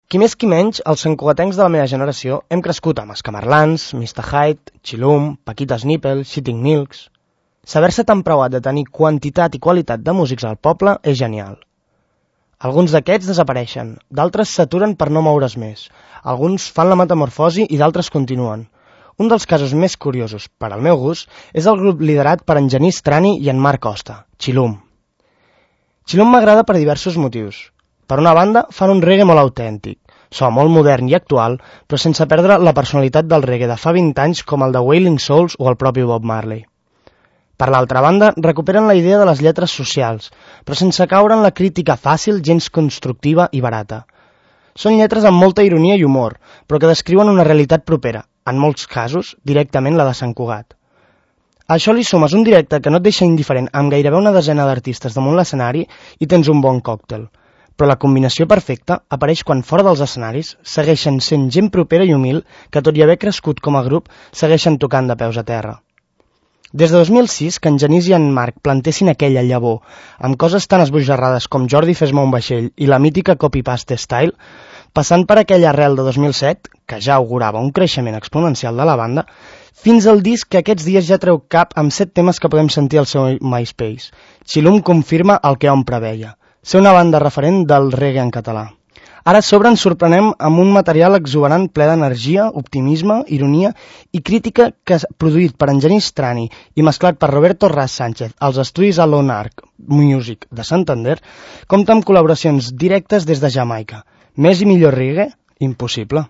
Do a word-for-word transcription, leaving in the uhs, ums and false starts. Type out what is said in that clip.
Qui més qui menys, els santcugatencs de la meva generació hem crescut amb Escamarlans, mister Hyde, Chilum, Paquita's Nipple, Shitting Milks... Saber-se tan preuat de tenir quantitat i qualitat de músics al poble és genial. Alguns d'aquests desapareixen, d'altres s'aturen per no moure's més, alguns fan la metamorfosi i d'altres continuen. Un dels casos més curiosos, per al meu gust, és el grup liderat per en Genís Trani i en Marc Costa, Chilum. Chilum m'agrada per diversos motius. Per una banda, fan un reggae molt autèntic, so molt modern i actual, però sense perdre la personalitat del reggae de fa vint anys com el de Wailing Souls o el propi Bob Marley. Per l'altra banda, recuperen la idea de les lletres socials, però sense caure en la crítica fàcil, gens constructiva i barata. Són lletres amb molta ironia i humor, però que descriuen una realitat propera, en molts casos, directament la de Sant Cugat. A això li sumes un directe que no et deixa indiferent amb gairebé una desena d'artistes damunt l'escenari i tens un bon còctel. Però la combinació perfecta apareix quan fora dels escenaris segueixen sent gent propera i humil que, tot i haver crescut com a grup, segueixen tocant de peus a terra. Des de dos mil sis, que en Genís i en Marc plantessin aquella llavor, amb coses tan esbojarrades com Jordi fes-me un vaixell i la mítica Copy-Paste Style, passant per aquella arrel de dos mil set, que ja augurava un creixement exponencial de la banda, fins al disc que aquests dies ja treu cap amb set temes que podem sentir al seu MySpace. Chilum confirma el que hom preveia, ser una banda referent del reggae en català. Ara a sobre ens sorprenem amb un material exuberant ple d'energia, optimisme, ironia i crítica que és produït per en Genís Trani i mesclat per Roberto Ras Sánchez als estudis Alone Arc Music de Santander, compta amb col·laboracions directes des de Jamaica. Més i millor reggae? Impossible.